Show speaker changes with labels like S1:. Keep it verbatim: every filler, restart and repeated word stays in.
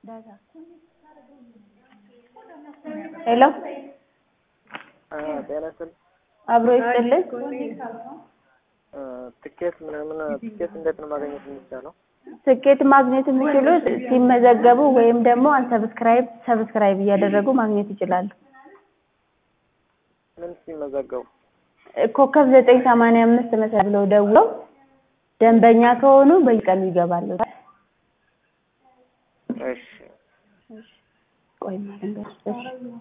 S1: Hello
S2: Ah, Benson.
S1: Abro ይስጥልኝ
S2: ትኬት ምናምን ትኬት እንዴት ነው ማግኘት የሚቻለው?
S1: ትኬት ማግኘት የሚችሉት ሲመዘገቡ ወይም ደግሞ አንሰብስክራይብ ሰብስክራይብ እያደረጉ ማግኘት ይችላሉ።
S2: ምን ሲመዘገቡ?
S1: ኮከብ ዘጠኝ ሰማንያ አምስት መሰል ብለው ደውለው ደንበኛ ከሆኑ በየቀኑ ይገባሉ።
S2: እሺ
S1: ቆይ ማለት ነው።